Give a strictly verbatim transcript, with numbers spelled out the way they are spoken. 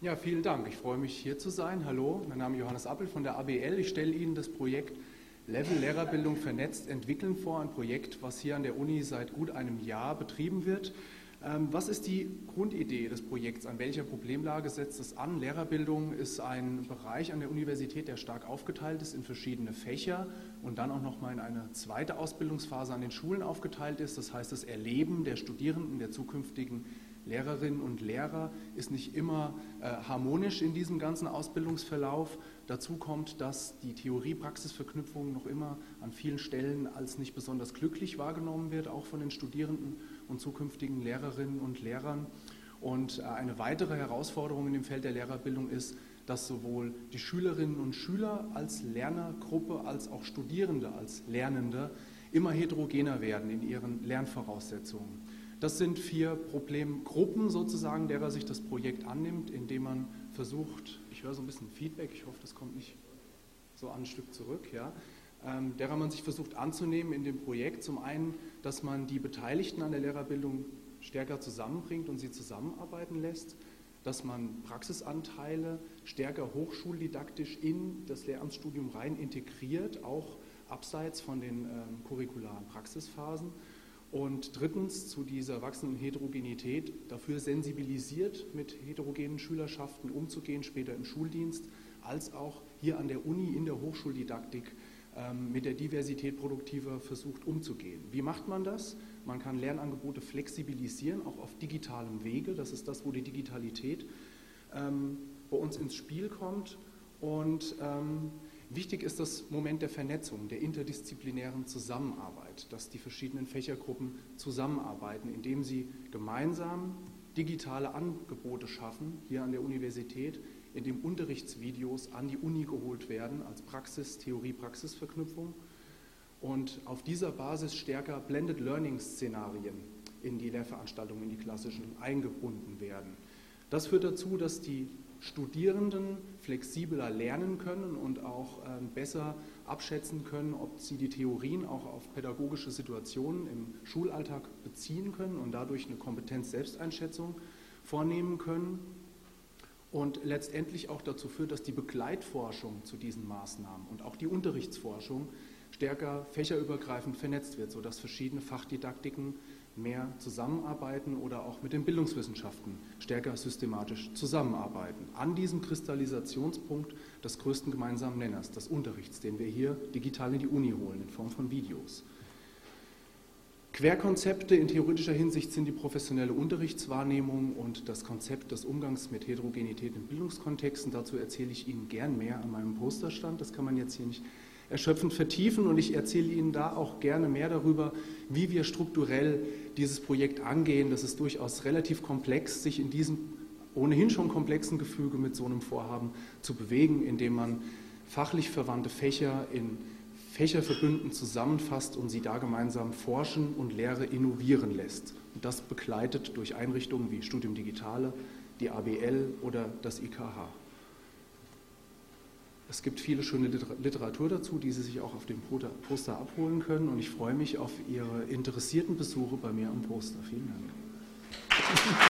Ja, vielen Dank. Ich freue mich, hier zu sein. Hallo, mein Name ist Johannes Appel von der A B L. Ich stelle Ihnen das Projekt Level Lehrerbildung vernetzt entwickeln vor, ein Projekt, was hier an der Uni seit gut einem Jahr betrieben wird. Ähm, was ist die Grundidee des Projekts? An welcher Problemlage setzt es an? Lehrerbildung ist ein Bereich an der Universität, der stark aufgeteilt ist in verschiedene Fächer und dann auch nochmal in eine zweite Ausbildungsphase an den Schulen aufgeteilt ist. Das heißt, das Erleben der Studierenden, der zukünftigen Lehrerinnen und Lehrer ist nicht immer äh, harmonisch in diesem ganzen Ausbildungsverlauf. Dazu kommt, dass die Theorie-Praxis-Verknüpfung noch immer an vielen Stellen als nicht besonders glücklich wahrgenommen wird, auch von den Studierenden und zukünftigen Lehrerinnen und Lehrern. Und äh, eine weitere Herausforderung in dem Feld der Lehrerbildung ist, dass sowohl die Schülerinnen und Schüler als Lernergruppe als auch Studierende als Lernende immer heterogener werden in ihren Lernvoraussetzungen. Das sind vier Problemgruppen sozusagen, derer sich das Projekt annimmt, indem man versucht, ich höre so ein bisschen Feedback, ich hoffe, das kommt nicht so ein Stück zurück, ja, ähm, derer man sich versucht anzunehmen in dem Projekt. Zum einen, dass man die Beteiligten an der Lehrerbildung stärker zusammenbringt und sie zusammenarbeiten lässt, dass man Praxisanteile stärker hochschuldidaktisch in das Lehramtsstudium rein integriert, auch abseits von den ähm, curricularen Praxisphasen. Und drittens, zu dieser wachsenden Heterogenität dafür sensibilisiert, mit heterogenen Schülerschaften umzugehen, später im Schuldienst, als auch hier an der Uni in der Hochschuldidaktik ähm, mit der Diversität produktiver versucht umzugehen. Wie macht man das? Man kann Lernangebote flexibilisieren, auch auf digitalem Wege. Das ist das, wo die Digitalität ähm, bei uns ins Spiel kommt. Und ähm, wichtig ist das Moment der Vernetzung, der interdisziplinären Zusammenarbeit, dass die verschiedenen Fächergruppen zusammenarbeiten, indem sie gemeinsam digitale Angebote schaffen, hier an der Universität, indem Unterrichtsvideos an die Uni geholt werden als Praxis-, Theorie-Praxis-Verknüpfung und auf dieser Basis stärker Blended Learning-Szenarien in die Lehrveranstaltungen, in die klassischen, eingebunden werden. Das führt dazu, dass die Studierenden flexibler lernen können und auch äh, besser abschätzen können, ob sie die Theorien auch auf pädagogische Situationen im Schulalltag beziehen können und dadurch eine Kompetenz-Selbsteinschätzung vornehmen können und letztendlich auch dazu führt, dass die Begleitforschung zu diesen Maßnahmen und auch die Unterrichtsforschung stärker fächerübergreifend vernetzt wird, sodass verschiedene Fachdidaktiken mehr zusammenarbeiten oder auch mit den Bildungswissenschaften stärker systematisch zusammenarbeiten. An diesem Kristallisationspunkt des größten gemeinsamen Nenners, des Unterrichts, den wir hier digital in die Uni holen, in Form von Videos. Querkonzepte in theoretischer Hinsicht sind die professionelle Unterrichtswahrnehmung und das Konzept des Umgangs mit Heterogenität in Bildungskontexten. Dazu erzähle ich Ihnen gern mehr an meinem Posterstand. Das kann man jetzt hier nicht erschöpfend vertiefen und ich erzähle Ihnen da auch gerne mehr darüber, wie wir strukturell dieses Projekt angehen. Das ist durchaus relativ komplex, sich in diesem ohnehin schon komplexen Gefüge mit so einem Vorhaben zu bewegen, indem man fachlich verwandte Fächer in Fächerverbünden zusammenfasst und sie da gemeinsam forschen und Lehre innovieren lässt. Und das begleitet durch Einrichtungen wie Studium Digitale, die A B L oder das I K H. Es gibt viele schöne Literatur dazu, die Sie sich auch auf dem Poster abholen können und ich freue mich auf Ihre interessierten Besuche bei mir am Poster. Vielen Dank.